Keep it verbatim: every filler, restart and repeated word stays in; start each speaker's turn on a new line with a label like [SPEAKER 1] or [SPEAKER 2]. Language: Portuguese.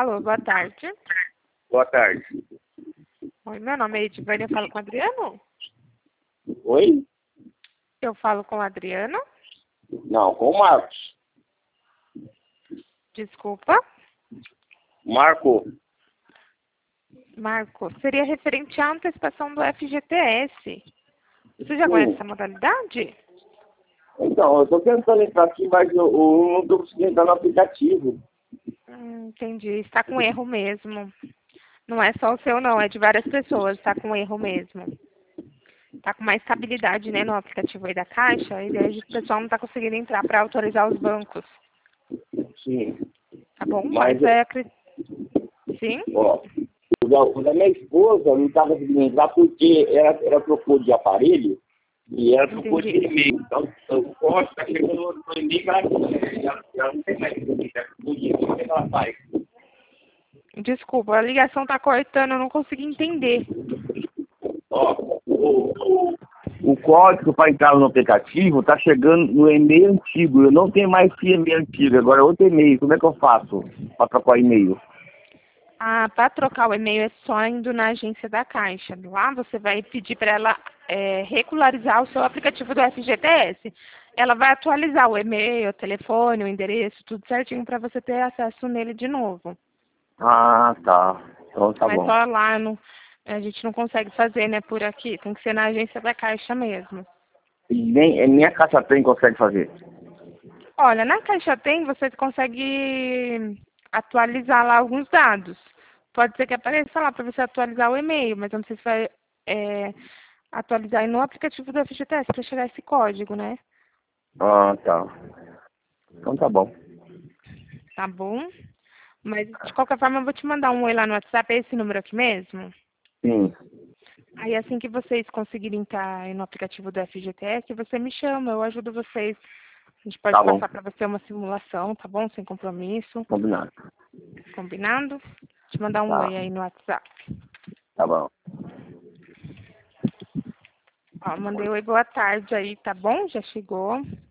[SPEAKER 1] Alô, boa tarde.
[SPEAKER 2] Boa tarde.
[SPEAKER 1] Oi, meu nome é Edivânia, eu falo com o Adriano?
[SPEAKER 2] Oi?
[SPEAKER 1] Eu falo com o Adriano?
[SPEAKER 2] Não, com o Marcos.
[SPEAKER 1] Desculpa.
[SPEAKER 2] Marco.
[SPEAKER 1] Marco, seria referente à antecipação do F G T S. Você já
[SPEAKER 2] Sim.
[SPEAKER 1] conhece essa modalidade?
[SPEAKER 2] Então, eu tô tentando entrar aqui, mas eu, eu não tô conseguindo entrar no aplicativo.
[SPEAKER 1] Hum, entendi. Está com erro mesmo. Não é só o seu, não. É de várias pessoas. Está com erro mesmo. Está com mais estabilidade, né, no aplicativo aí da Caixa. E daí o pessoal não está conseguindo entrar para autorizar os bancos.
[SPEAKER 2] Sim.
[SPEAKER 1] Tá bom?
[SPEAKER 2] Mas,
[SPEAKER 1] Mas é... acre- Sim?
[SPEAKER 2] ó, o da, o da minha esposa não tava conseguindo entrar porque ela, ela trocou de aparelho e ela trocou de
[SPEAKER 1] Entendi.
[SPEAKER 2] e-mail. Então, o código tá chegando no no e-mail que ela, ela, ela não tem mais. Ela trocou de e-mail, como é que ela faz?
[SPEAKER 1] Desculpa, a ligação tá cortando, eu não consegui entender.
[SPEAKER 2] Ó, o, o, o código para entrar no aplicativo está chegando no e-mail antigo. Eu não tenho mais esse e-mail antigo, agora é outro e-mail. Como é que eu faço para trocar o e-mail?
[SPEAKER 1] Ah, para trocar o e-mail é só indo na agência da Caixa. Lá você vai pedir para ela é, regularizar o seu aplicativo do F G T S. Ela vai atualizar o e-mail, o telefone, o endereço, tudo certinho para você ter acesso nele de novo.
[SPEAKER 2] Ah, tá. Então tá
[SPEAKER 1] Mas
[SPEAKER 2] bom.
[SPEAKER 1] só lá no, a gente não consegue fazer, né, por aqui. Tem que ser na agência da Caixa mesmo.
[SPEAKER 2] E nem, é, nem a Caixa Tem consegue fazer.
[SPEAKER 1] Olha, na Caixa Tem você consegue atualizar lá alguns dados. Pode ser que apareça lá para você atualizar o e-mail, mas eu não sei se vai é, atualizar aí no aplicativo do F G T S para chegar esse código, né?
[SPEAKER 2] Ah, tá. Então tá bom.
[SPEAKER 1] Tá bom? Mas de qualquer forma eu vou te mandar um oi lá no WhatsApp, é esse número aqui mesmo?
[SPEAKER 2] Sim,
[SPEAKER 1] Aí assim que vocês conseguirem estar aí no aplicativo do F G T S, você me chama, eu ajudo vocês. A gente pode
[SPEAKER 2] tá bom.
[SPEAKER 1] passar para você uma simulação, tá bom? Sem compromisso.
[SPEAKER 2] Combinado.
[SPEAKER 1] Combinado? Te mandar um
[SPEAKER 2] Tá,
[SPEAKER 1] oi aí no WhatsApp.
[SPEAKER 2] tá bom.
[SPEAKER 1] Ó, mandei oi, boa tarde aí, tá bom? Já chegou.